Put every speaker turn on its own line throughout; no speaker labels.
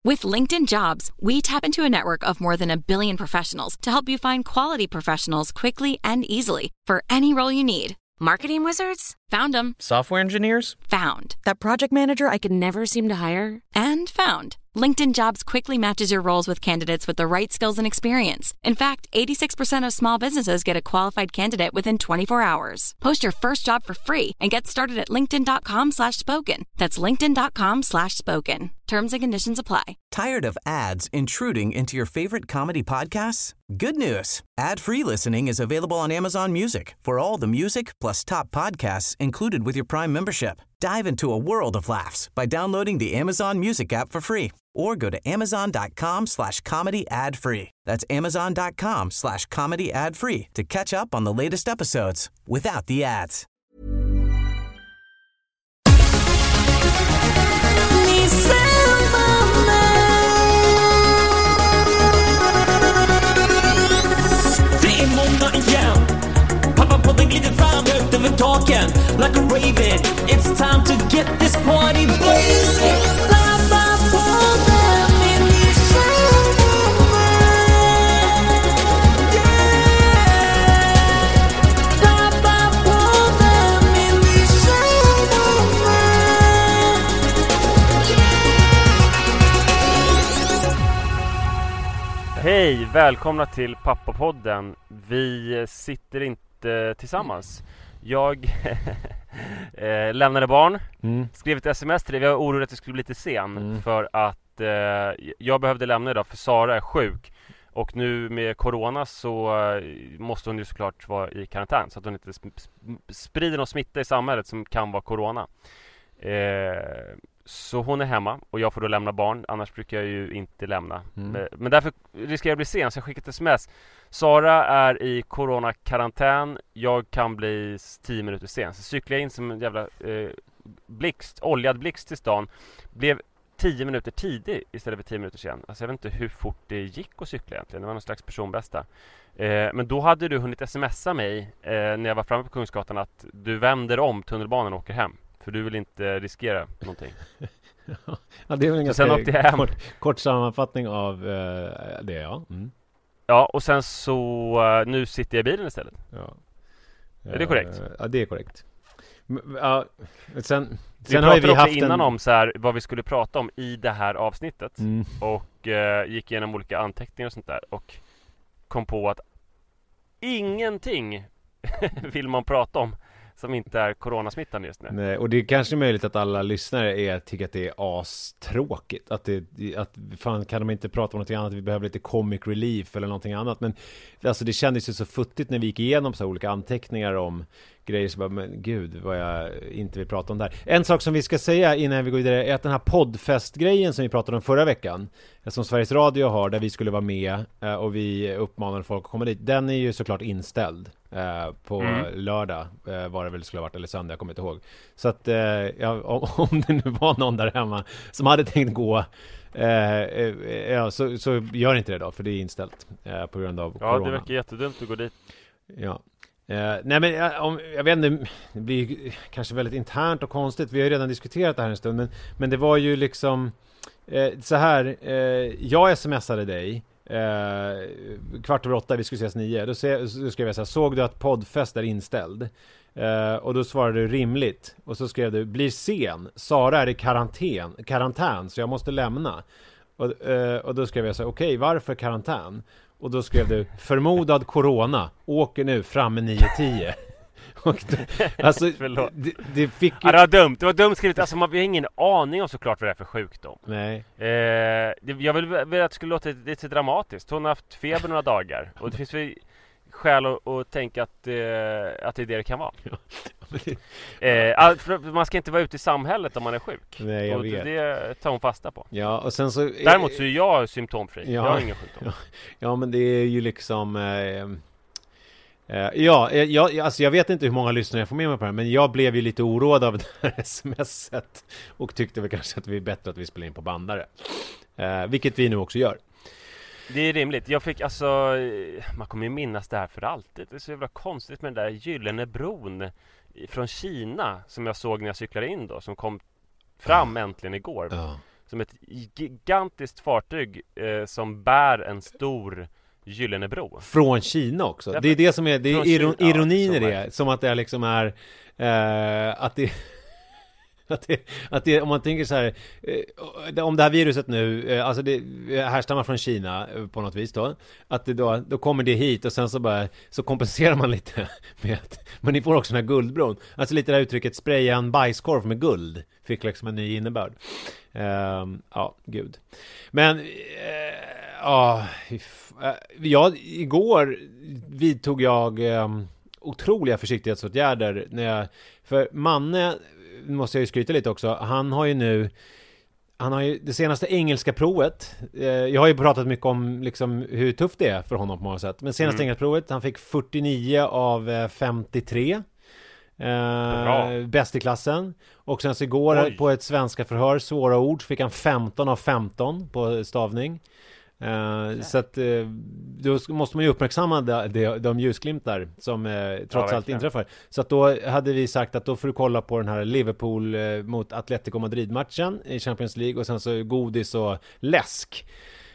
With LinkedIn Jobs, we tap into a network of more than 1 billion professionals to help you find quality professionals quickly and easily for any role you need. Marketing wizards? Found them.
Software engineers?
Found. That project manager I could never seem to hire? And found. LinkedIn Jobs quickly matches your roles with candidates with the right skills and experience. In fact, 86% of small businesses get a qualified candidate within 24 hours. Post your first job for free and get started at linkedin.com/spoken. That's linkedin.com/spoken. Terms and conditions apply.
Tired of ads intruding into your favorite comedy podcasts? Good news. Ad-free listening is available on Amazon Music for all the music plus top podcasts included with your Prime membership. Dive into a world of laughs by downloading the Amazon Music app for free or go to amazon.com/comedy ad-free. That's amazon.com/comedy ad-free to catch up on the latest episodes without the ads.
Det är måndag igen. Pappapodden glider fram högt över taken like a raven. It's time to get this party blazing. Pappapodden är
Hej, välkomna till Pappapodden. Vi sitter inte tillsammans. Jag lämnade barn, skrev ett sms till dig. Vi var oroliga att det skulle bli lite sen för att jag behövde lämna idag för Sara är sjuk. Och nu med corona så måste hon ju såklart vara i karantän så att hon inte sprider någon smitta i samhället som kan vara corona. Så hon är hemma och jag får då lämna barn. Annars brukar jag ju inte lämna. Men därför riskerar jag bli sen. Så jag skickat ett sms. Sara är i coronakarantän. Jag kan bli 10 minuter sen. Så cyklar jag in som en jävla oljad blixt till stan. Blev 10 minuter tidig istället för 10 minuter sen. Alltså jag vet inte hur fort det gick att cykla egentligen. Det var någon slags personbästa. Men då hade du hunnit smsa mig när jag var framme på Kungsgatan att du vänder om tunnelbanan och åker hem. För du vill inte riskera någonting.
Ja, det är väl en ganska kort sammanfattning av det, ja.
Ja, och sen så nu sitter jag i bilen istället.
Ja.
Är det korrekt?
Ja, det är korrekt. Ja, sen
vi
har vi
också
haft
innan om så här, vad vi skulle prata om i det här avsnittet. Och gick igenom olika anteckningar och sånt där. Och kom på att ingenting vill man prata om som inte är coronasmittan just nu.
Nej, och det är kanske möjligt att alla lyssnare tycker att det är astråkigt. Att fan, kan de inte prata om något annat? Vi behöver lite comic relief eller någonting annat. Men alltså, det kändes ju så futtigt när vi gick igenom så olika anteckningar om grejer som bara, men gud, vad jag inte vill prata om där. En sak som vi ska säga innan vi går vidare är att den här poddfestgrejen som vi pratade om förra veckan, som Sveriges Radio har, där vi skulle vara med och vi uppmanade folk att komma dit, den är ju såklart inställd på lördag var det väl skulle ha varit, eller söndag, jag kommer inte ihåg. Så att om det nu var någon där hemma som hade tänkt gå så gör inte det då, för det är inställt på grund av corona.
Ja, det verkar jättedumt att gå dit.
Ja. Nej, men jag vet inte, det blir kanske väldigt internt och konstigt. Vi har ju redan diskuterat det här en stund, men det var ju liksom så här, jag smsade dig 7:15, vi skulle ses 9. Då skrev jag så här: såg du att poddfest är inställd? Och då svarade du rimligt. Och så skrev du: blir sen, Sara är i karantän så jag måste lämna. Och då skrev jag så här: okej, varför karantän? Och då skrev du: förmodad corona, åker nu fram med 9:10. Alltså, det fick ju...
Ja, det var dumt skrivet. Alltså, vi har ingen aning om såklart vad det är för sjukdom.
Nej.
Jag vill att det skulle låta lite dramatiskt. Hon har haft feber några dagar. Och det finns väl skäl att tänka att det är det kan vara. Man ska inte vara ute i samhället om man är sjuk.
Nej, jag
och
vet.
Det tar hon fasta på.
Ja, och sen så...
Däremot så är jag symptomfri. Jag har ingen sjukdom.
Ja, men det är ju liksom... alltså jag vet inte hur många lyssnare jag får med mig på det här, men jag blev ju lite oroad av det här smset och tyckte väl kanske att det är bättre att vi spelar in på bandare. Vilket vi nu också gör.
Det är rimligt. Jag fick alltså, man kommer ju minnas det här för alltid. Det är så jävla konstigt med den där gyllene bron från Kina som jag såg när jag cyklade in då, som kom fram äntligen igår. Så som ett gigantiskt fartyg som bär en stor gyllene bro.
Från Kina också. Det är det som är, det är ironin i det. Som att det liksom är att det, om man tänker så här, om det här viruset nu, alltså det härstammar från Kina på något vis då, att det då kommer det hit och sen så kompenserar man lite med att, men ni får också den här guldbron, alltså lite det här uttrycket spraya en bajskorv med guld fick liksom en ny innebörd. Ja, gud. Men igår vidtog jag otroliga försiktighetsåtgärder för Manne, måste jag ju skryta lite också. Han har ju det senaste engelska provet. Jag har ju pratat mycket om liksom hur tufft det är för honom på många sätt. Men senaste engelska provet, han fick 49 av 53. Bäst i klassen. Och sen så igår på ett svenska förhör, svåra ord, fick han 15 av 15 på stavning. Så att då måste man ju uppmärksamma de ljusglimtar som trots allt inträffar. Så att då hade vi sagt att då får du kolla på den här Liverpool mot Atletico Madrid-matchen i Champions League och sen så godis och läsk.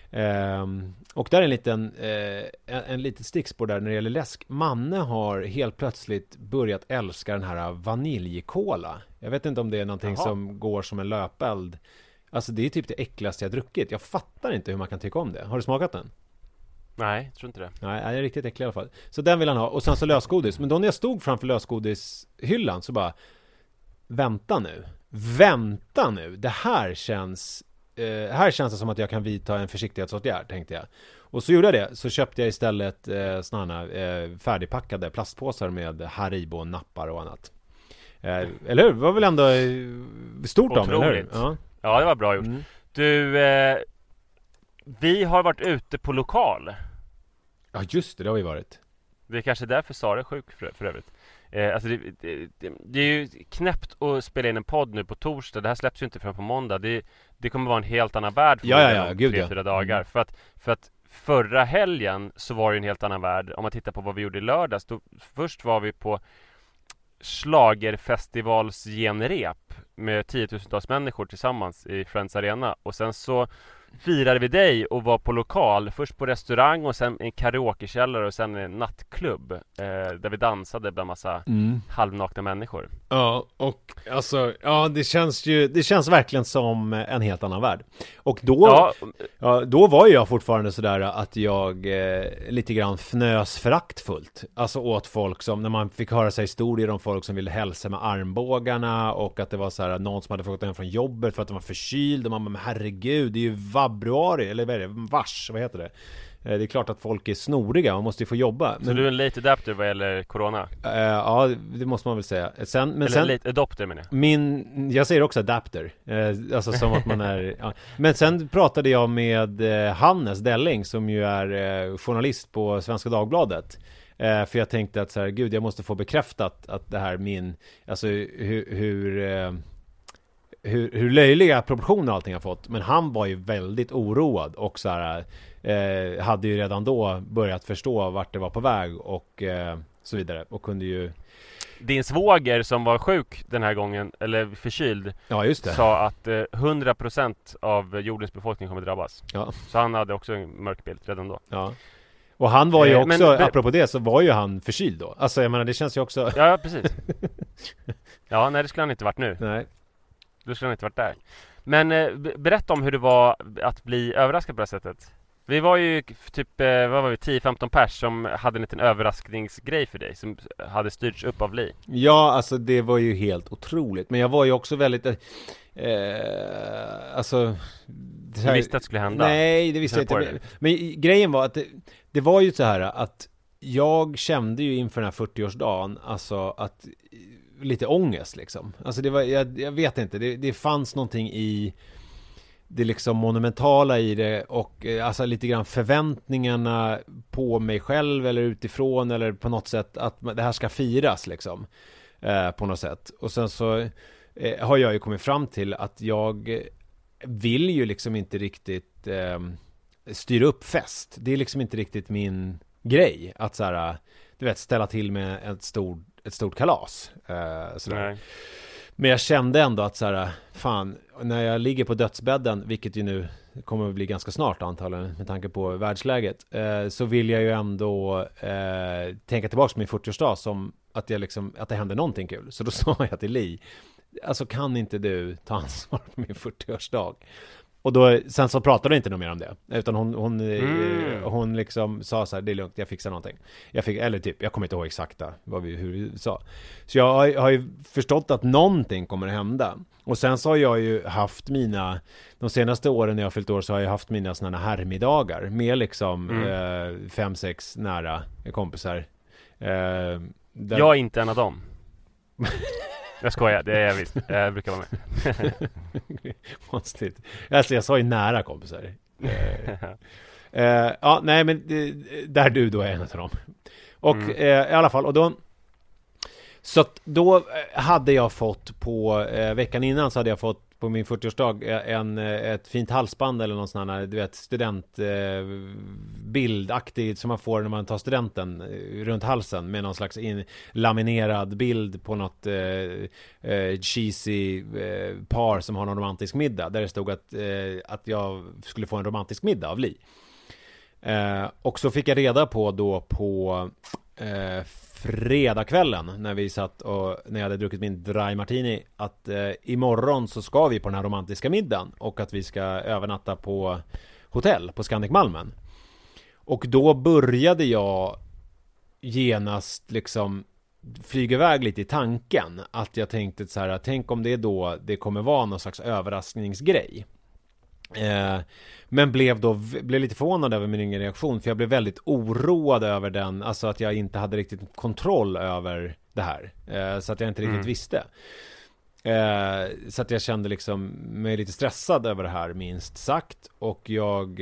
Och där är en liten stickspår där när det gäller läsk. Manne har helt plötsligt börjat älska den här vaniljkola. Jag vet inte om det är någonting som går som en löpeld. Alltså det är typ det äckligaste jag druckit. Jag fattar inte hur man kan tycka om det. Har du smakat den?
Nej, jag tror inte det. Nej,
det är riktigt äcklig i alla fall. Så den vill han ha. Och sen så lösgodis. Men då när jag stod framför lösgodishyllan så bara Vänta nu. Det här känns det som att jag kan vidta en försiktighetsåtgärd, tänkte jag. Och så gjorde jag det. Så köpte jag istället såna färdigpackade plastpåsar med Haribo, nappar och annat. Eller hur? Det var väl ändå stort om, eller hur?
Ja, det var bra gjort. Du, vi har varit ute på lokal.
Ja, just det har vi varit.
Det är kanske därför Sara är sjuk för övrigt. Alltså det är ju knäppt att spela in en podd nu på torsdag. Det här släpps ju inte förrän på måndag. Det kommer vara en helt annan värld för 3-4 dagar. För att förra helgen så var det en helt annan värld. Om man tittar på vad vi gjorde i lördags. Först var vi på Schlagerfestivals genrep med 10-tusentals människor tillsammans i Friends Arena. Och sen så firade vi dig och var på lokal. Först på restaurang och sen en karaokekällare och sen en nattklubb där vi dansade bland massa halvnakna människor.
Ja, och alltså det känns verkligen som en helt annan värld. Och då var jag fortfarande sådär att jag lite grann fnös föraktfullt. Alltså åt folk som, när man fick höra sig historier om folk som ville hälsa med armbågarna och att det var så här någon som hade fått hem från jobbet för att de var förkyld och man bara, men herregud, det är ju vabruari, eller vad är det? Vad heter det? Det är klart att folk är snoriga, man måste ju få jobba.
Så du är en late adapter vad gäller corona?
Ja, det måste man väl säga.
Eller late adopter menar jag.
Jag säger också adapter. Alltså som att man är... Ja. Men sen pratade jag med Hannes Delling som ju är journalist på Svenska Dagbladet. För jag tänkte att så här, gud, jag måste få bekräftat att det här alltså hur löjliga proportioner allting har fått. Men han var ju väldigt oroad och så här, hade ju redan då börjat förstå vart det var på väg och så vidare. Och kunde ju...
Din svåger som var sjuk den här gången, eller förkyld,
just det,
sa att 100% av jordens befolkning kommer drabbas.
Ja. Så
han hade också en mörk bild redan då.
Ja. Och han var ju också, apropå det, så var ju han förkyld då. Alltså jag menar, det känns ju också...
Ja, precis. Ja, nej, det skulle han inte varit nu.
Nej.
Du skulle han inte varit där. Men berätta om hur det var att bli överraskad på det sättet. Vi var ju typ 10-15 pers som hade en liten överraskningsgrej för dig som hade styrts upp av Li.
Ja, alltså det var ju helt otroligt. Men jag var ju också väldigt alltså
du visste att det skulle hända.
Nej, det visste jag inte. Men grejen var att det var ju så här att jag kände ju inför den här 40-årsdagen alltså att lite ångest liksom. Alltså det var, jag vet inte, det fanns någonting i det liksom monumentala i det och alltså lite grann förväntningarna på mig själv eller utifrån eller på något sätt att det här ska firas liksom på något sätt. Och sen så har jag ju kommit fram till att jag vill ju liksom inte riktigt styra upp fest. Det är liksom inte riktigt min grej att så här, du vet, ställa till med ett stort kalas sådär. Men jag kände ändå att så här, fan, när jag ligger på dödsbädden, vilket ju nu kommer att bli ganska snart antagligen med tanke på världsläget, så vill jag ju ändå tänka tillbaka på min 40-årsdag som att jag liksom, att det hände någonting kul. Så då sa jag till Li, alltså kan inte du ta ansvar på min 40-årsdag? Och då, sen så pratade inte någon mer om det, utan hon liksom sa så här, det är lugnt, jag fixar någonting. Jag kommer inte ihåg exakt hur vi sa. Så jag har ju förstått att någonting kommer att hända. Och sen så har jag ju haft de senaste åren när jag har fyllt år, så har jag haft mina sådana härmiddagar med liksom 5-6 nära kompisar.
Jag är inte en av dem. Jag skojar, det är jag visst. Jag brukar vara med.
Konstigt. Alltså jag sa ju nära kompisar. Ja, nej men där du då är en av dem. Och i alla fall, och då så att då hade jag fått på veckan innan så hade jag fått på min 40-årsdag ett fint halsband eller någon sån här, du vet, studentbildaktigt som man får när man tar studenten runt halsen med någon slags laminerad bild på något cheesy par som har någon romantisk middag, där det stod att jag skulle få en romantisk middag av Li. Och så fick jag reda på då på fredagskvällen när vi satt och när jag hade druckit min dry martini att imorgon så ska vi på den här romantiska middagen och att vi ska övernatta på hotell på Scandic Malmen. Och då började jag genast liksom flyga iväg lite i tanken att jag tänkte så här, tänk om det då det kommer vara någon slags överraskningsgrej. Men blev lite förvånad över min egen reaktion, för jag blev väldigt oroad över den, alltså att jag inte hade riktigt kontroll över det här, så att jag inte riktigt visste, så att jag kände liksom mig lite stressad över det här, minst sagt. Och jag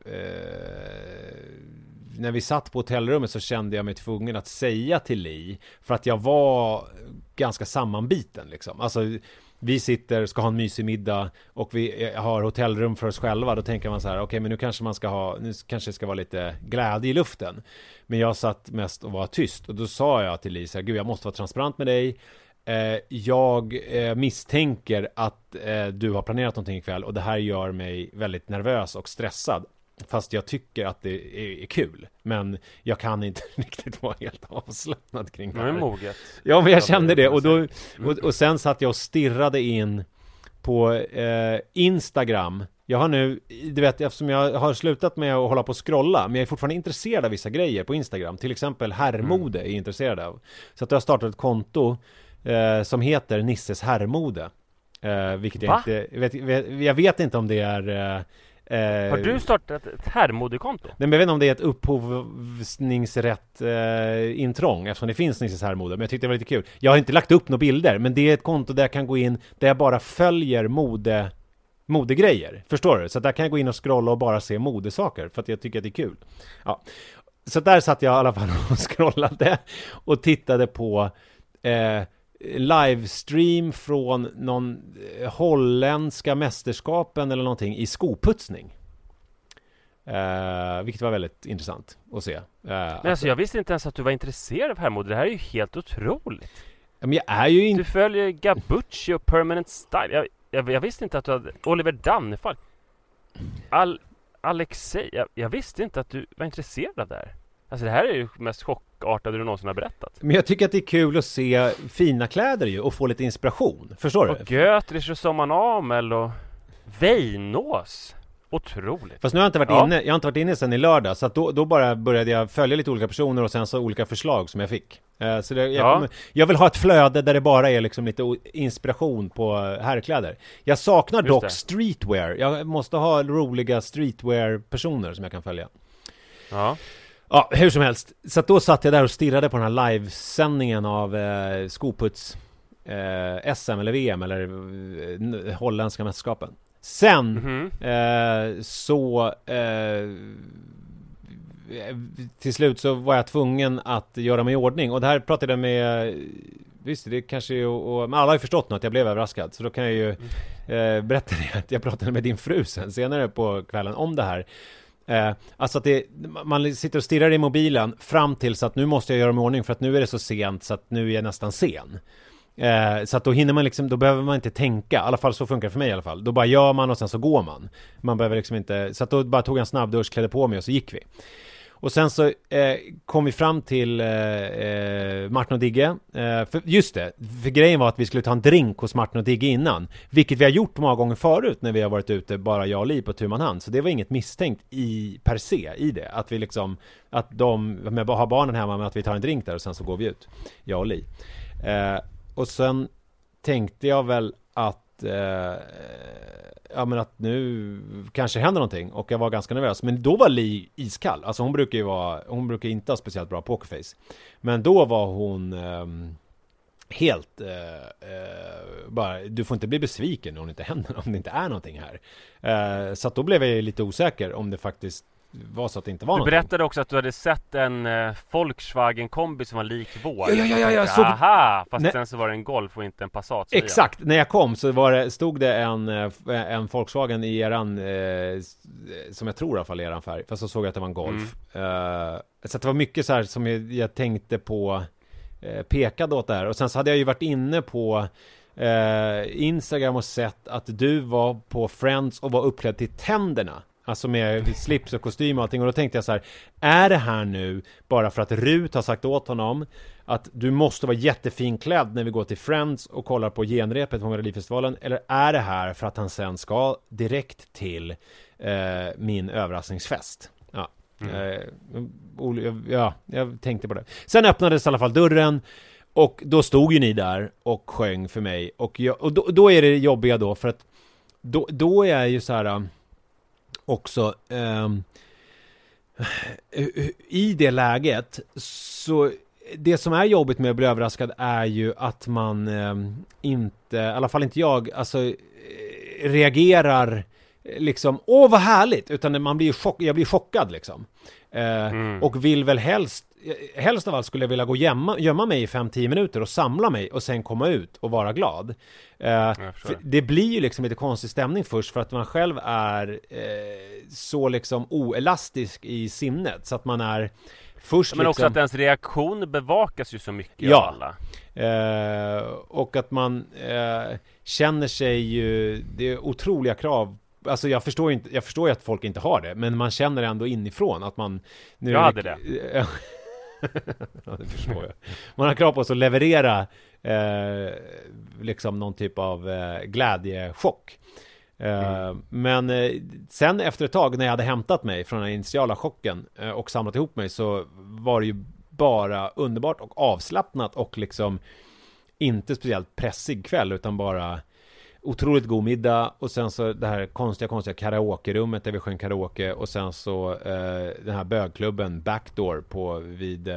när vi satt på hotellrummet så kände jag mig tvungen att säga till Li, för att jag var ganska sammanbiten liksom. Alltså vi ska ha en mysig middag och vi har hotellrum för oss själva. Då tänker man så här, okej, men nu kanske det ska vara lite glädje i luften. Men jag satt mest och var tyst. Och då sa jag till Lisa, gud, jag måste vara transparent med dig. Jag misstänker att du har planerat någonting ikväll och det här gör mig väldigt nervös och stressad. Fast jag tycker att det är kul. Men jag kan inte riktigt vara helt avslappnad kring det här.
Moget.
Ja, men jag kände det. Och sen satt jag och stirrade in på Instagram. Jag har nu, du vet, eftersom jag har slutat med att hålla på och scrolla, men jag är fortfarande intresserad av vissa grejer på Instagram. Till exempel herrmode är jag intresserad av. Så att jag har startat ett konto som heter Nisses herrmode. Vilket jag inte jag vet inte om det är...
Har du startat ett herrmodekonto?
Nej, men jag vet inte om det är ett upphovsningsrätt intrång, eftersom det finns Nisses herrmode. Men jag tyckte det var lite kul. Jag har inte lagt upp några bilder, men det är ett konto där jag kan gå in, där jag bara följer modegrejer. Förstår du? Så där kan jag gå in och scrolla och bara se modesaker, för att jag tycker att det är kul. Ja. Så där satt jag i alla fall och scrollade och tittade på livestream från någon holländska mästerskapen eller någonting i skoputsning. Vilket var väldigt intressant att se.
Men alltså, jag visste inte ens att du var intresserad av herrmode. Det här är ju helt otroligt.
Men jag är ju inte...
Du följer Gabucci och Permanent Style. Jag visste inte att du hade Oliver Dannefall. Alexei. Jag visste inte att du var intresserad av det här. Alltså det här är ju mest chockartade du någonsin har berättat.
Men jag tycker att det är kul att se fina kläder ju och få lite inspiration. Förstår du?
Och Götrich och Somman Amel och Veinås. Otroligt.
Fast nu har jag inte varit inne sedan i lördag. Så att då bara började jag följa lite olika personer och sen så olika förslag som jag fick. Så jag vill ha ett flöde där det bara är liksom lite inspiration på herrkläder. Jag saknar dock streetwear. Jag måste ha roliga streetwear-personer som jag kan följa.
Ja.
Ja, hur som helst. Så att då satt jag där och stirrade på den här livesändningen av skoputs SM eller VM eller holländska mästerskapen. Sen till slut så var jag tvungen att göra mig i ordning. Och det här pratade jag med... Visst, det kanske men alla har ju förstått nu att jag blev överraskad. Så då kan jag ju berätta det, att jag pratade med din fru sen senare på kvällen om det här. Alltså att man sitter och stirrar i mobilen fram till så att nu måste jag göra mig i ordning för att nu är det så sent så att nu är jag nästan sen. Så att då hinner man liksom, då behöver man inte tänka. I alla fall så funkar det för mig i alla fall. Då bara gör man och sen så går man. Man behöver liksom inte, så att då bara tog jag en snabbdusch, klädde på mig och så gick vi. Och sen så kom vi fram till Martin och Digge. För just det, för grejen var att vi skulle ta en drink hos Martin och Digge innan. Vilket vi har gjort många gånger förut när vi har varit ute, bara jag och Li på tu man hand. Så det var inget misstänkt per se i det. Att vi liksom, att de har barnen hemma, men att vi tar en drink där och sen så går vi ut, jag och Li. Och sen tänkte jag väl att ja, men att nu kanske händer någonting, och jag var ganska nervös, men då var Li iskall. Alltså hon brukar inte ha speciellt bra pokerface, men då var hon helt bara, du får inte bli besviken om det inte händer, om det inte är någonting här. Så att då blev jag lite osäker om det faktiskt var så att det inte var
du
någonting.
Du berättade också att du hade sett en Volkswagen-kombi som var lik vår.
Ja, så...
Aha, fast sen så var det en Golf och inte en Passat.
Exakt, när jag kom så stod det en Volkswagen i eran, som jag tror i alla fall i eran färg, fast så såg jag att det var en Golf. Så att det var mycket så här som jag tänkte på, pekade åt där. Och sen så hade jag ju varit inne på Instagram och sett att du var på Friends och var uppklädd till tänderna. Alltså med slips och kostym och allting. Och då tänkte jag så här, är det här nu bara för att Rut har sagt åt honom att du måste vara jättefin klädd när vi går till Friends och kollar på genrepet på Melodifestivalen? Eller är det här för att han sen ska direkt till min överraskningsfest? Ja, jag tänkte på det. Sen öppnades i alla fall dörren, och då stod ju ni där och sjöng för mig. Och då är det jobbiga då, för att då är jag ju så här... också i det läget, så det som är jobbigt med att bli överraskad är ju att man inte, i alla fall inte jag, alltså reagerar liksom, åh vad härligt, utan man blir jag blir chockad liksom. Och vill väl helst av allt skulle jag vilja gå gömma mig i 5-10 minuter och samla mig och sen komma ut och vara glad. För det blir ju liksom lite konstig stämning först, för att man själv är så liksom oelastisk i sinnet, så att man är först
men också
liksom,
att ens reaktion bevakas ju så mycket av alla.
Och att man känner sig ju, det är otroliga krav. Alltså jag förstår ju att folk inte har det, men man känner ändå inifrån att man nu
jag hade det.
Ja, det förstår jag. Man har krav på sig att leverera liksom någon typ av glädjechock. Men sen efter ett tag när jag hade hämtat mig från den initiala chocken och samlat ihop mig, så var det ju bara underbart och avslappnat och liksom inte speciellt pressig kväll, utan bara otroligt god middag, och sen så det här konstiga karaoke-rummet där vi sjöng karaoke, och sen så den här bögklubben Backdoor vid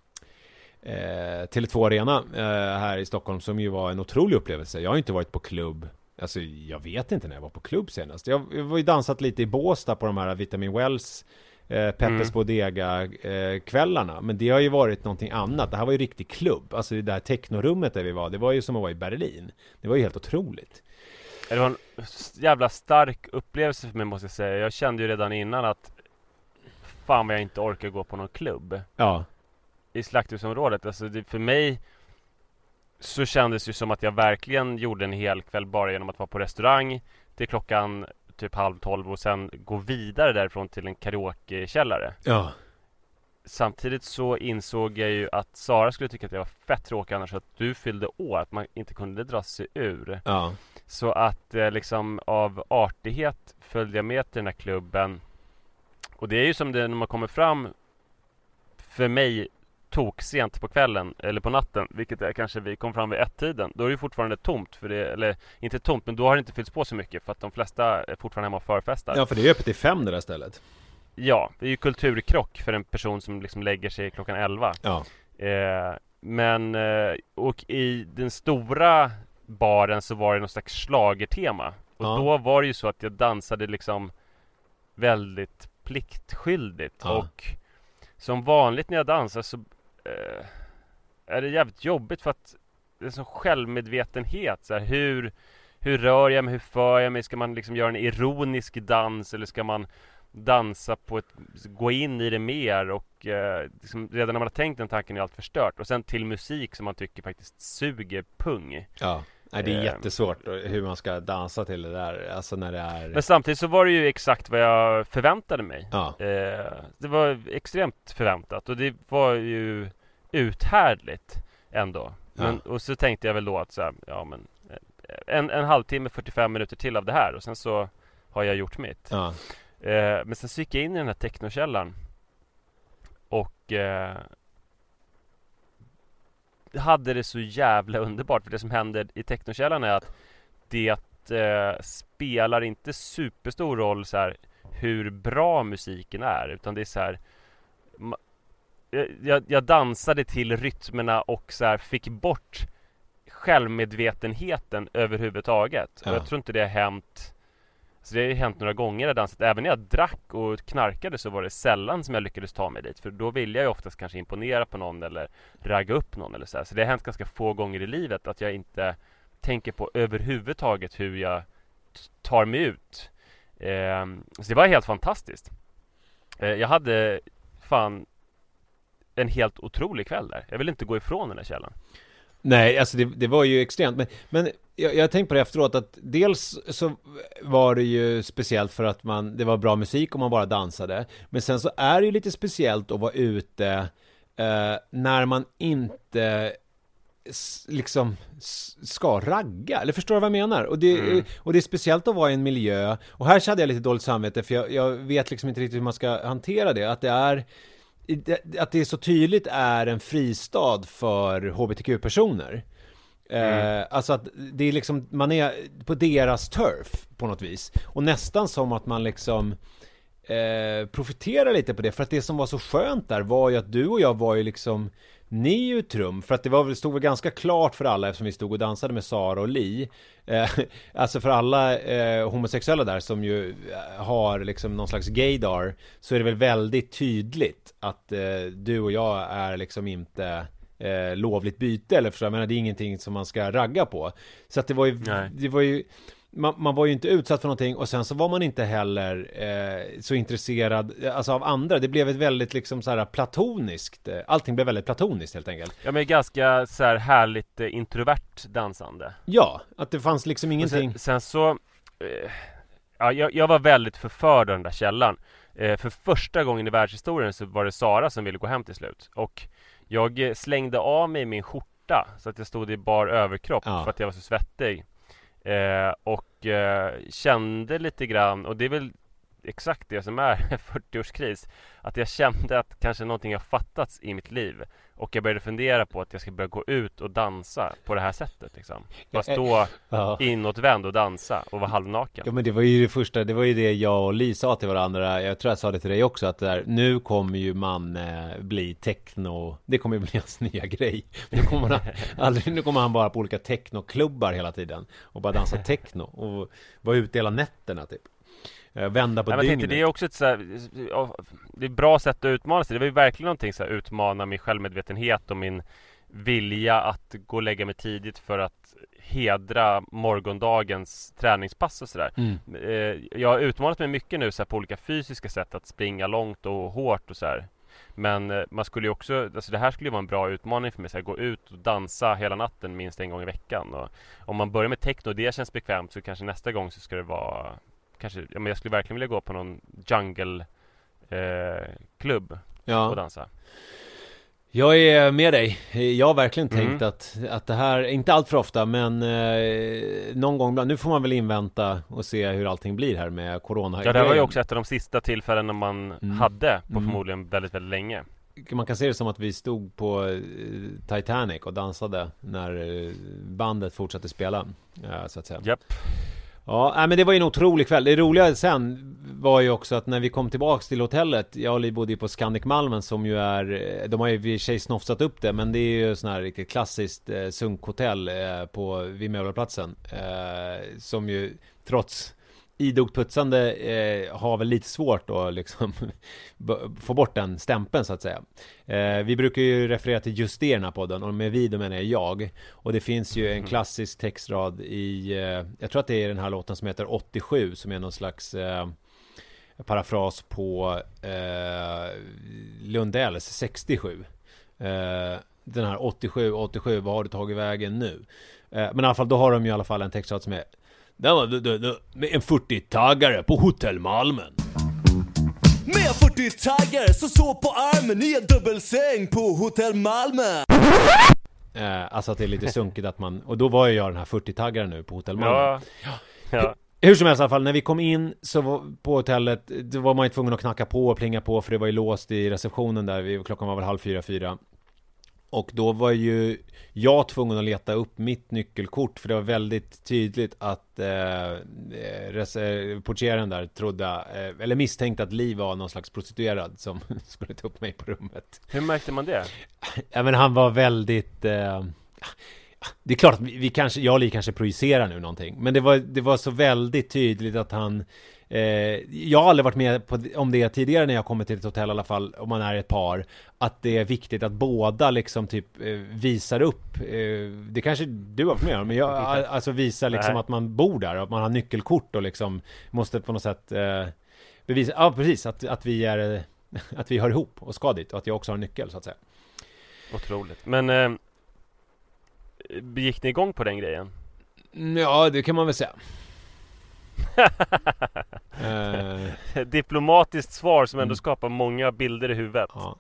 Tele2 Arena här i Stockholm, som ju var en otrolig upplevelse. Jag har inte varit på klubb, alltså jag vet inte när jag var på klubb senast. Jag var ju dansat lite i Båstad på de här Vitamin Wells Peppes Bodega kvällarna, men det har ju varit någonting annat. Det här var ju riktig klubb, alltså det här technorummet där vi var, det var ju som att vara i Berlin. Det var ju helt otroligt.
Det var en jävla stark upplevelse för mig, måste jag säga. Jag kände ju redan innan att fan vad jag inte orkar gå på någon klubb.
Ja.
I Slakthusområdet. Alltså för mig så kändes det ju som att jag verkligen gjorde en hel kväll bara genom att vara på restaurang till klockan typ 11:30 och sen gå vidare därifrån till en karaokekällare.
Ja.
Samtidigt så insåg jag ju att Sara skulle tycka att jag var fett tråkig annars, att du fyllde år, att man inte kunde dra sig ur.
Ja.
Så att liksom av artighet följde jag med till den här klubben. Och det är ju som det när man kommer fram, för mig tok sent på kvällen eller på natten, vilket är kanske vi kom fram vid 1-tiden. Då är det fortfarande tomt, för det, eller inte tomt, men då har det inte fyllts på så mycket, för att de flesta är fortfarande hemma och förfestar.
Ja, för det är öppet till 5 det där stället.
Ja, det är ju kulturkrock för en person som liksom lägger sig klockan 11.
Ja.
Men och i den stora baren så var det någon slags schlagertema. Och då var det ju så att jag dansade liksom väldigt pliktskyldigt. Ja. Och som vanligt när jag dansar så är det jävligt jobbigt, för att det är sån självmedvetenhet. Så här, hur rör jag mig, hur för jag mig? Ska man liksom göra en ironisk dans, eller ska man dansa gå in i det mer och liksom, redan när man har tänkt den tanken är allt förstört. Och sen till musik som man tycker faktiskt suger pung.
Ja. Nej, det är jättesvårt hur man ska dansa till det där, alltså när det är...
Men samtidigt så var det ju exakt vad jag förväntade mig.
Ja.
Det var extremt förväntat och det var ju uthärdligt ändå. Och så tänkte jag väl då att så här, ja men en halvtimme, 45 minuter till av det här och sen så har jag gjort mitt.
Ja.
Men sen så gick jag in i den här technokällan och hade det så jävla underbart. För det som händer i technokällan är att det spelar inte superstor roll så här, hur bra musiken är, utan det är så här, jag dansade till rytmerna och så här, fick bort självmedvetenheten överhuvudtaget. Och jag tror inte det har hänt. Så det har ju hänt några gånger jag dansat. Även när jag drack och knarkade så var det sällan som jag lyckades ta mig dit. För då vill jag ju oftast kanske imponera på någon eller ragga upp någon eller så här. Så det har hänt ganska få gånger i livet att jag inte tänker på överhuvudtaget hur jag tar mig ut. Så det var helt fantastiskt. Jag hade fan en helt otrolig kväll där. Jag vill inte gå ifrån den här källan.
Nej, alltså det var ju extremt. Men jag tänkte på det efteråt att dels så var det ju speciellt för att det var bra musik och man bara dansade. Men sen så är det ju lite speciellt att vara ute när man inte liksom ska ragga. Eller förstår du vad jag menar? Och det är speciellt att vara i en miljö. Och här hade jag lite dåligt samvete för jag vet liksom inte riktigt hur man ska hantera det. Att det är så tydligt är en fristad för hbtq-personer. Alltså att det är liksom, man är på deras turf på något vis. Och nästan som att man liksom profiterar lite på det. För att det som var så skönt där var ju att du och jag var ju liksom neutrum. För att det stod väl ganska klart för alla eftersom vi stod och dansade med Sara och Li. Alltså för alla homosexuella där som ju har liksom någon slags gaydar, så är det väl väldigt tydligt att du och jag är liksom inte lovligt byte, eller förstår jag menar, det är ingenting som man ska ragga på. Så att det var ju man var ju inte utsatt för någonting, och sen så var man inte heller så intresserad alltså av andra. Det blev ett väldigt liksom så här platoniskt. Allting blev väldigt platoniskt helt enkelt.
Ja, men ganska så här härligt introvert dansande.
Ja, att det fanns liksom ingenting.
Sen så jag var väldigt förförd av den där källan. För första gången i världshistorien så var det Sara som ville gå hem till slut. Och jag slängde av mig min skjorta så att jag stod i bar överkropp för att jag var så svettig. Och kände lite grann, och det är väl exakt det som är 40-årskris, att jag kände att kanske någonting har fattats i mitt liv, och jag började fundera på att jag ska börja gå ut och dansa på det här sättet liksom. Bara stå inåtvänd och dansa och vara halvnaken.
Ja, men det var ju det första, det var ju det jag och Li sa till varandra. Jag tror jag sa det till dig också, att nu kommer ju man bli techno, det kommer ju bli hans nya grej. Nu kommer han bara på olika technoklubbar hela tiden och bara dansa techno och vara ute hela nätterna typ. Vända på dygnet.
Det är också ett så här, det är ett bra sätt att utmana sig. Det var ju verkligen någonting så här, utmana min självmedvetenhet och min vilja att gå och lägga mig tidigt för att hedra morgondagens träningspass och sådär. Jag har utmanat mig mycket nu så här, på olika fysiska sätt, att springa långt och hårt och så här. Men man skulle ju också, alltså det här skulle ju vara en bra utmaning för mig, så här, gå ut och dansa hela natten minst en gång i veckan. Och om man börjar med techno och det känns bekvämt, så kanske nästa gång så ska det vara kanske, men jag skulle verkligen vilja gå på någon jungle klubb och dansa.
Jag är med dig. Jag har verkligen tänkt att det här, inte allt för ofta, men någon gång, nu får man väl invänta och se hur allting blir här med corona.
Ja, det var ju också ett av de sista tillfällena man hade på förmodligen väldigt, väldigt länge.
Man kan se det som att vi stod på Titanic och dansade när bandet fortsatte spela, så att säga.
Japp.
Ja, men det var ju en otrolig kväll. Det roliga sen var ju också att när vi kom tillbaks till hotellet, jag och Li bodde ju på Scandic Malmen, som ju är, de har ju i sig snofsat upp det, men det är ju sån här riktigt klassiskt sunkhotell vid Möbelplatsen, som ju trots idogt putsande har väl lite svårt att liksom få bort den stämpeln så att säga. Vi brukar ju referera till just det i den här podden, och med vi då menar jag. Och det finns ju en klassisk textrad i, jag tror att det är den här låten som heter 87, som är någon slags parafras på Lundells 67. Den här 87, vad har du tagit vägen nu? Men i alla fall, då har de ju i alla fall en textrad som är med en 40-taggare på Hotell Malmen.
Med 40-taggare som så på armen i en dubbelsäng på Hotell Malmen.
Alltså att det är lite sunkigt att man... Och då var jag den här 40-taggaren nu på Hotell Malmen.
Ja.
Hur som helst i alla fall, när vi kom in så på hotellet, då var man ju tvungen att knacka på och plinga på, för det var ju låst i receptionen där, klockan var väl 3:30. Och då var ju jag tvungen att leta upp mitt nyckelkort, för det var väldigt tydligt att portieren där trodde, eller misstänkte att Liv var någon slags prostituerad som skulle ta upp mig på rummet.
Hur märkte man det?
Ja, men han var väldigt... det är klart att vi kanske, jag och Liv kanske projicerar nu någonting, men det var så väldigt tydligt att han... jag har aldrig varit med om det tidigare när jag kommit till ett hotell i alla fall, om man är ett par, att det är viktigt att båda liksom typ visar upp, det kanske du har varit med om, men jag alltså visar liksom att man bor där och att man har nyckelkort och liksom måste på något sätt bevisa, ja precis, att vi är att vi hör ihop och ska dit och att jag också har en nyckel så att säga.
Otroligt. Men gick ni igång på den grejen?
Ja, det kan man väl säga.
Diplomatiskt svar som ändå skapar många bilder i huvudet.
Ja.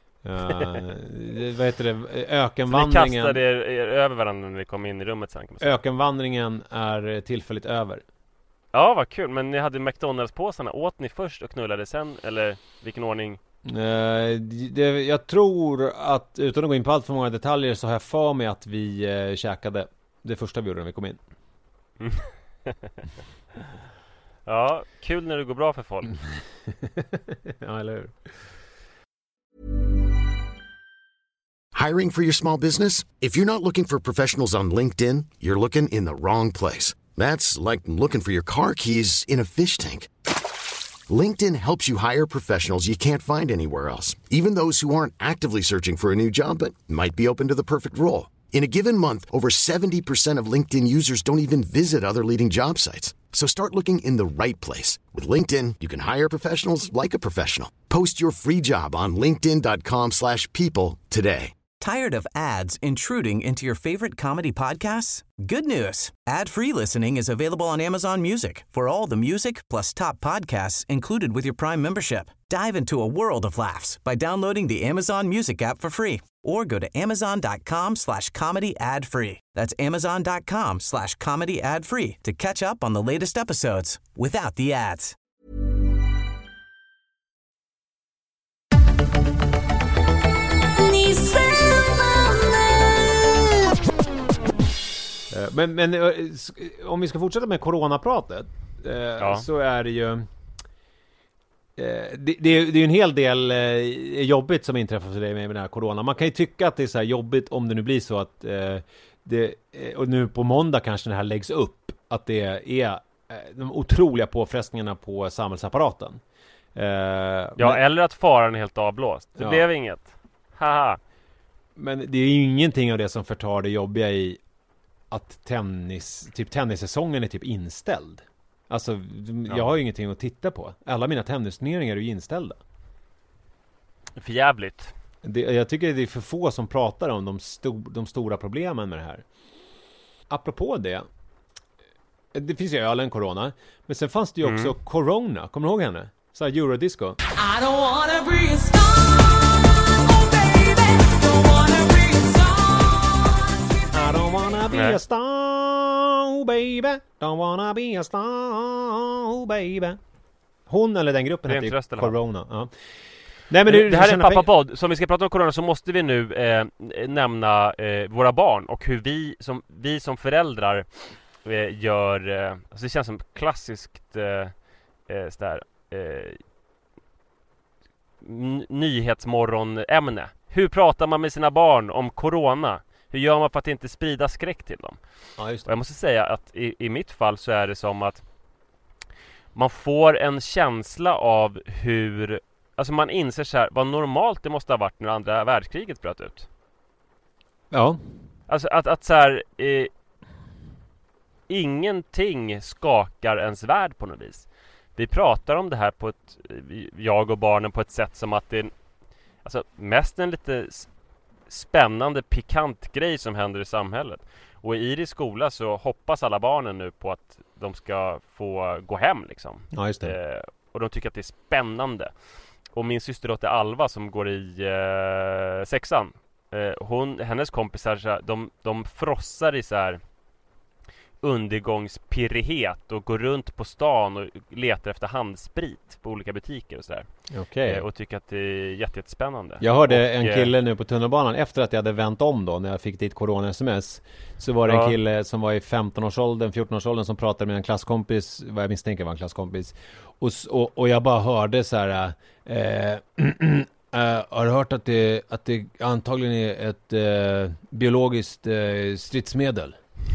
Vad heter det? Ökenvandringen.
Ni kastade er över varandra när ni kom in i rummet sen, kan man säga.
Ökenvandringen är tillfälligt över.
Ja, vad kul. Men ni hade McDonalds-påsarna. Åt ni först och knullade sen? Eller vilken ordning?
Jag tror att, utan att gå in på allt för många detaljer, så har jag för mig att vi käkade det första vi gjorde när vi kom in.
Ja, kul när det går bra för folk.
Ja, eller hur?
Hiring for your small business? If you're not looking for professionals on LinkedIn, you're looking in the wrong place. That's like looking for your car keys in a fish tank. LinkedIn helps you hire professionals you can't find anywhere else, even those who aren't actively searching for a new job but might be open to the perfect role. In a given month, over 70% of LinkedIn users don't even visit other leading job sites. So start looking in the right place. With LinkedIn, you can hire professionals like a professional. Post your free job on linkedin.com/people today.
Tired of ads intruding into your favorite comedy podcasts? Good news. Ad-free listening is available on Amazon Music for all the music plus top podcasts included with your Prime membership. Dive into a world of laughs by downloading the Amazon Music app for free or go to amazon.com/comedy ad-free. That's amazon.com/comedy ad-free to catch up on the latest episodes without the ads.
Men om vi ska fortsätta med coronapratet, så är det ju det är ju en hel del jobbigt som inträffar för dig med den här corona. Man kan ju tycka att det är så här jobbigt om det nu blir så att och nu på måndag kanske det här läggs upp, att det är de otroliga påfrestningarna på samhällsapparaten.
Eller att faran är helt avblåst. Det blev inget. Haha.
Men det är ju ingenting av det som förtar det jobbiga i att tennissäsongen är typ inställd. Alltså, jag har ju ingenting att titta på. Alla mina tennisturneringar är ju inställda.
För jävligt.
Jag tycker det är för få som pratar om de stora problemen med det här. Apropå det finns ju ölen corona, men sen fanns det ju också Corona. Kommer du ihåg henne? Så här Eurodisco.
I don't wanna be a star, oh baby, don't wanna be a star.
I don't wanna be a star, oh baby, don't wanna be a star, oh baby. Hon eller den gruppen heter Corona. Ja. Nej, men
det här är en pappapodd. Så om vi ska prata om corona så måste vi nu nämna våra barn och hur vi som föräldrar gör. Alltså det känns som klassiskt nyhetsmorgonämne. Hur pratar man med sina barn om corona? Hur gör man för att inte sprida skräck till dem?
Ja, just det.
Och jag måste säga att i mitt fall så är det som att man får en känsla av hur, alltså man inser så här, vad normalt det måste ha varit när andra världskriget bröt ut.
Ja.
Alltså att så här, ingenting skakar ens värld på något vis. vi pratar om det här på ett, jag och barnen, på ett sätt som att det är alltså mest en lite spännande, pikant grej som händer i samhället. Och i Iris skola så hoppas alla barnen nu på att de ska få gå hem liksom.
Ja, just det.
Och de tycker att det är spännande. Och min systerdotter Alva som går i 6:an, hennes kompisar så här, de frossar i så här undergångspirrighet och går runt på stan och letar efter handsprit på olika butiker och sådär.
Okej.
Och tycker att det är jättespännande.
Jag hörde
och,
en kille nu på tunnelbanan efter att jag hade vänt om då, när jag fick dit corona-sms. Så var det en kille som var i 15-årsåldern, 14-årsåldern som pratade med en klasskompis, vad jag misstänker var en klasskompis. Och jag bara hörde så här har du hört att det antagligen är ett biologiskt stridsmedel?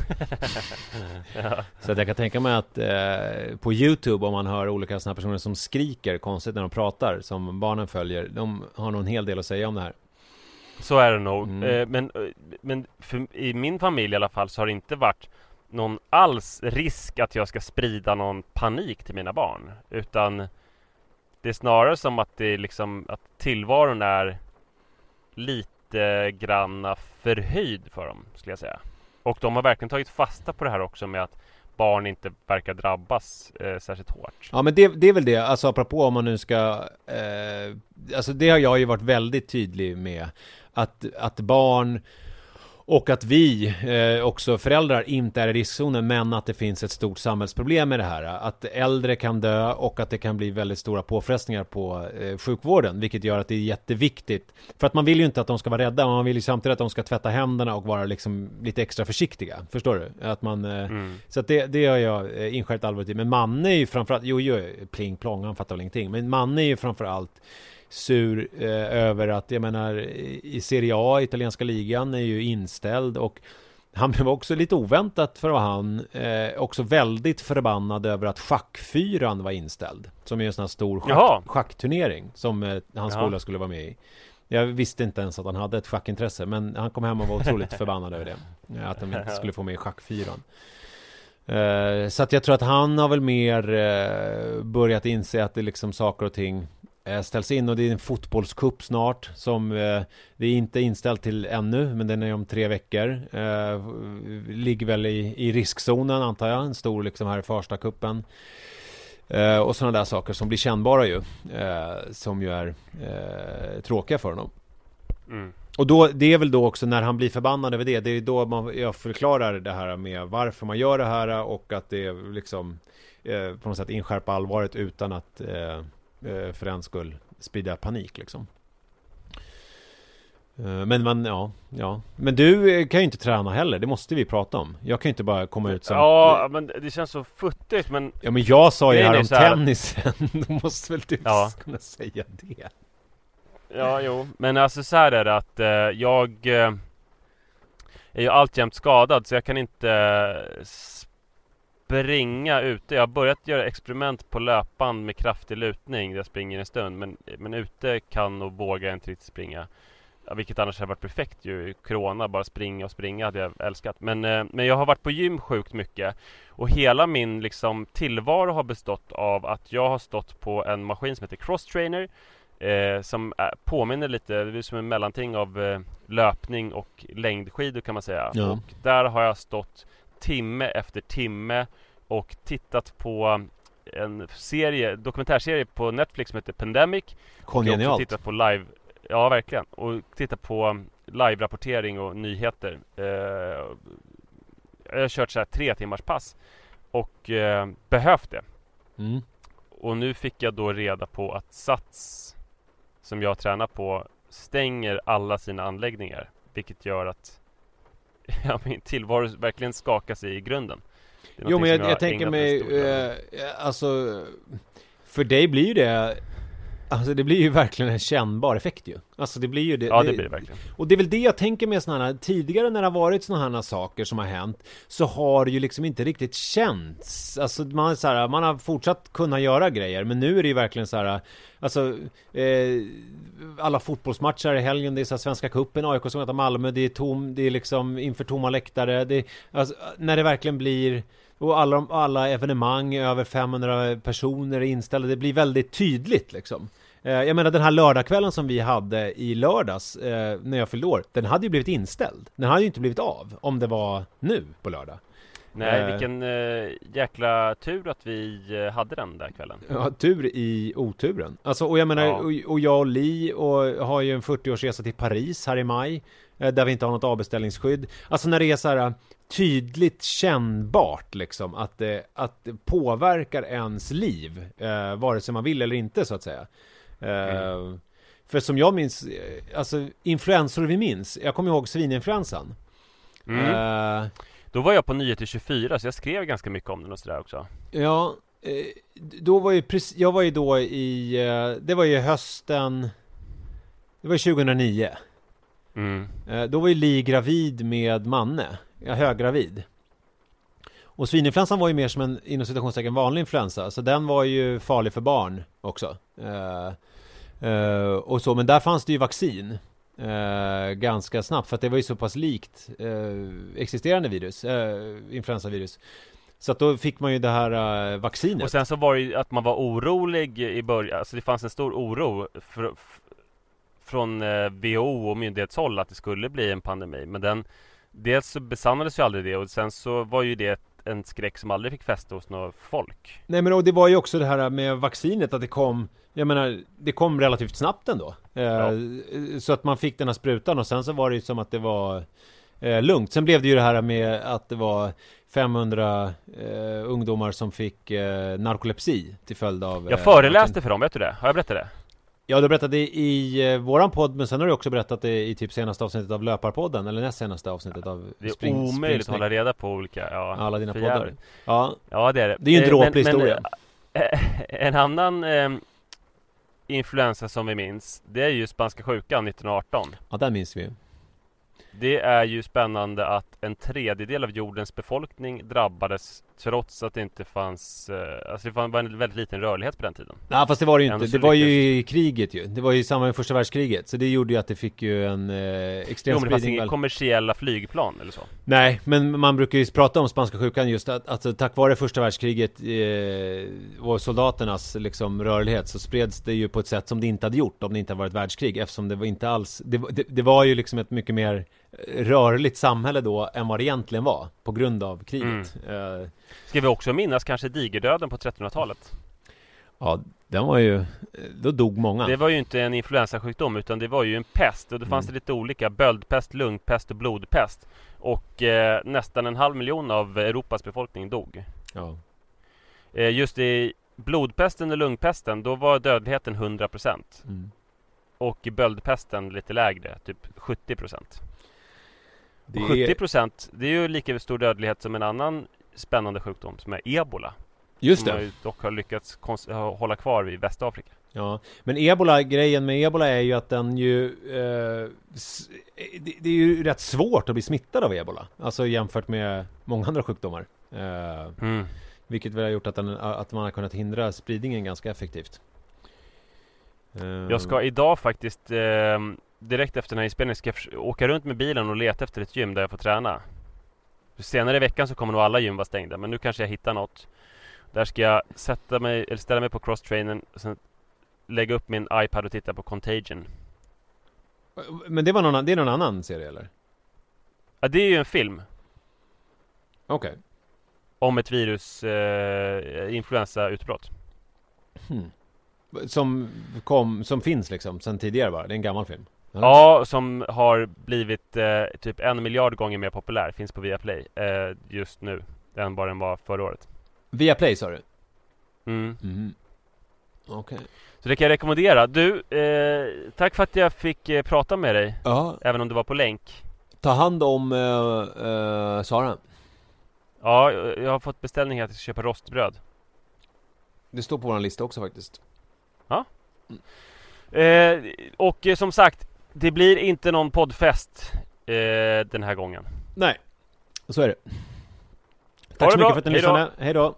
Ja.
Så att jag kan tänka mig att på YouTube, om man hör olika såna personer som skriker konstigt när de pratar, som barnen följer, de har nog en hel del att säga om det här.
Så är det nog. Men i min familj i alla fall så har det inte varit någon alls risk att jag ska sprida någon panik till mina barn. Utan det är snarare som att det är liksom att tillvaron är lite granna förhöjd för dem, skulle jag säga. Och de har verkligen tagit fasta på det här också med att barn inte verkar drabbas särskilt hårt.
Ja, men det är väl det, alltså apropå om man nu ska alltså det har jag ju varit väldigt tydlig med, att barn och att vi också föräldrar inte är i riskzonen, men att det finns ett stort samhällsproblem med det här, att äldre kan dö och att det kan bli väldigt stora påfrestningar på sjukvården, vilket gör att det är jätteviktigt, för att man vill ju inte att de ska vara rädda, man vill ju samtidigt att de ska tvätta händerna och vara liksom lite extra försiktiga, förstår du? Att man, så att det har jag inskärpt allvarligt i, men man är ju framförallt, pling plong, han fattar väl ingenting, men man är ju framförallt sur över att, jag menar, i Serie A, italienska ligan är ju inställd, och han blev också lite oväntat för han också väldigt förbannad över att schackfyran var inställd, som är en sån här stor schackturnering som hans skola skulle vara med i. Jag visste inte ens att han hade ett schackintresse, men han kom hem och var otroligt förbannad över det, att de inte skulle få med i schackfyran. Så att jag tror att han har väl mer börjat inse att det liksom saker och ting ställs in, och det är en fotbollscup snart som det är inte inställt till ännu, men den är om 3 veckor, ligger väl i riskzonen antar jag, en stor liksom här första kuppen, och sådana där saker som blir kännbara ju, som ju är tråkiga för honom. Och då, det är väl då också när han blir förbannad över det är då jag förklarar det här med varför man gör det här, och att det är liksom på något sätt inskärpa allvaret utan att för den skull sprida panik liksom. Men man, ja. Men du kan ju inte träna heller, det måste vi prata om. Jag kan ju inte bara komma ut som...
Ja, men det känns så futtigt, men...
Ja, men jag sa ju här om
här...
tennisen. Då måste väl du kunna säga det.
Ja, jo. Men alltså så här är det att jag är ju alltjämt skadad, så jag kan inte springa ute. Jag har börjat göra experiment på löpband med kraftig lutning där jag springer en stund, men ute kan och vågar jag inte riktigt springa. Ja, vilket annars hade varit perfekt ju. I corona, bara springa hade jag älskat. Men jag har varit på gym sjukt mycket, och hela min liksom tillvaro har bestått av att jag har stått på en maskin som heter Cross Trainer, som påminner lite, det är som en mellanting av löpning och längdskidor kan man säga.
Ja.
Och där har jag stått timme efter timme och tittat på en dokumentärserie på Netflix som heter Pandemic.
Kongenialt.
Och tittat på live, ja verkligen, och tittat på live-rapportering och nyheter. Jag har kört så här 3 timmars pass och behövt det. Och nu fick jag då reda på att Sats, som jag tränar på, stänger alla sina anläggningar, vilket gör att min tillvaro verkligen skakas i grunden.
Jo, men jag tänker mig alltså, för dig blir ju det, alltså det blir ju verkligen en kännbar effekt ju. Alltså det blir ju det.
Ja, det blir det verkligen.
Och det är väl det jag tänker med såna här, tidigare när det har varit såna här saker som har hänt, så har det ju liksom inte riktigt känts. Alltså man har fortsatt kunna göra grejer, men nu är det ju verkligen så här, alltså alla fotbollsmatcher i helgen, det är så här Svenska cupen, AIK som heter Malmö, det är liksom inför tomma läktare, alltså, när det verkligen blir, Och alla evenemang, över 500 personer är inställda. Det blir väldigt tydligt liksom. Jag menar den här lördagskvällen som vi hade i lördags när jag fyllde år, den hade ju blivit inställd. Den hade ju inte blivit av om det var nu på lördag.
Nej, vilken jäkla tur att vi hade den där kvällen.
Ja, tur i oturen. Alltså, och jag menar, och jag och Li har ju en 40-årsresa till Paris här i maj, där vi inte har något avbeställningsskydd. Alltså när det är så här tydligt kännbart liksom, att det påverkar ens liv, vare sig man vill eller inte så att säga. För som jag minns, alltså influensor vi minns, jag kommer ihåg svininfluensan.
Då var jag på Nyheter 24, så jag skrev ganska mycket om den och sådär också.
Ja, då var ju jag var ju då i, det var ju hösten, det var 2009. Då var ju Li gravid med Manne, höggravid. Och svininfluensan var ju mer som en inom citationstecken vanlig influensa, så den var ju farlig för barn också. Och så, men där fanns det ju vaccin ganska snabbt, för att det var ju så pass likt existerande virus, influensavirus. Så att då fick man ju det här vaccinet.
Och sen så var det ju att man var orolig i början, alltså det fanns en stor oro från WHO och myndighetshåll att det skulle bli en pandemi, men dels så besannades ju aldrig det, och sen så var ju det en skräck som aldrig fick fästa hos några folk.
Nej, men och det var ju också det här med vaccinet, att det kom, jag menar, det kom relativt snabbt ändå. Så att man fick den här sprutan, och sen så var det ju som att det var lugnt. Sen blev det ju det här med att det var 500 ungdomar som fick narkolepsi till följd av...
Jag föreläste för dem, vet du det? Har jag berättat det?
Ja, du berättade i våran podd, men sen har du också berättat det i typ senaste avsnittet av Löparpodden, eller näst senaste avsnittet av
Det är omöjligt att hålla reda på olika,
alla dina poddar.
jävligt.
Ja,
det är det.
Det är ju en dråplig historia.
En annan influensa som vi minns, det är ju spanska sjukan 1918.
Ja, den minns vi.
Det är ju spännande att en tredjedel av jordens befolkning drabbades, trots att det inte fanns, alltså det var en väldigt liten rörlighet på den tiden.
Nej, fast det var det ju inte. Det var ju
lyckas...
kriget ju. Det var ju samma i första världskriget. Så det gjorde ju att det fick ju en extrem
spridning. Men det fanns inga
väl...
kommersiella flygplan eller så.
Nej, men man brukar ju prata om spanska sjukan just att alltså, tack vare första världskriget och soldaternas liksom rörlighet, så spreds det ju på ett sätt som det inte hade gjort om det inte hade varit världskrig, eftersom det var inte alls, det var ju liksom ett mycket mer rörligt samhälle då än vad det egentligen var på grund av kriget.
Ska vi också minnas kanske digerdöden på 1300-talet?
Ja, den var ju, då dog många.
Det var ju inte en influensasjukdom, utan det var ju en pest, och det fanns det lite olika: böldpest, lungpest och blodpest. Och nästan 500 000 av Europas befolkning dog.
Ja.
Just i blodpesten och lungpesten, då var dödligheten 100%. Och i böldpesten lite lägre, typ 70%. 70%, det är ju lika stor dödlighet som en annan spännande sjukdom som är ebola.
Just det.
Som dock har lyckats hålla kvar i Västafrika.
Ja, men grejen med ebola är ju att den ju det är ju rätt svårt att bli smittad av ebola. Alltså jämfört med många andra sjukdomar. Vilket väl har gjort att man har kunnat hindra spridningen ganska effektivt.
Jag ska idag faktiskt direkt efter den här inspelningen ska jag åka runt med bilen och leta efter ett gym där jag får träna. Senare i veckan så kommer nog alla gym vara stängda, men nu kanske jag hittar något. Där ska jag ställa mig på cross-trainern och sen lägga upp min iPad och titta på Contagion.
Men det är någon annan serie eller?
Ja, det är ju en film.
Okej.
Om ett virus influensautbrott.
Som finns liksom sen tidigare bara. Det är en gammal film. Eller?
Ja, som har blivit typ 1 miljard gånger mer populär. Finns på Viaplay just nu än vad den var förra året.
Viaplay sa du?
Okej. Så det kan jag rekommendera. Du, tack för att jag fick prata med dig.
Ja.
Även om du var på länk.
Ta hand om Sara.
Ja, jag har fått beställning här att jag ska köpa rostbröd.
Det står på vår lista också faktiskt.
Ja. Och som sagt, det blir inte någon poddfest den här gången.
Nej, så är det. Tack så mycket för att ni lyssnade. Hej då.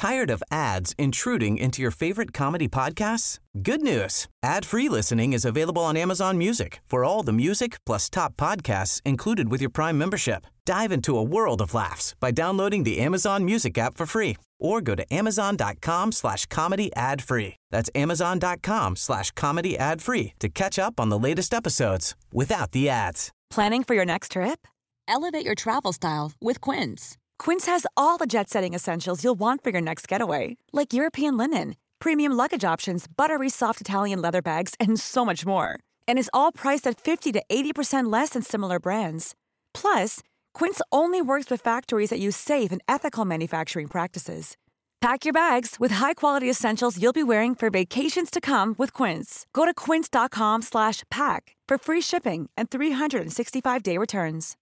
Tired of ads intruding into your favorite comedy podcasts? Good news. Ad-free listening is available on Amazon Music for all the music plus top podcasts included with your Prime membership. Dive into a world of laughs by downloading the Amazon Music app for free or go to amazon.com/comedy ad-free. That's amazon.com/comedy ad-free to catch up on the latest episodes without the ads.
Planning for your next trip? Elevate your travel style with Quince. Quince has all the jet-setting essentials you'll want for your next getaway, like European linen, premium luggage options, buttery soft Italian leather bags, and so much more. And is all priced at 50 to 80% less than similar brands. Plus, Quince only works with factories that use safe and ethical manufacturing practices. Pack your bags with high-quality essentials you'll be wearing for vacations to come with Quince. Go to quince.com/pack for free shipping and 365-day returns.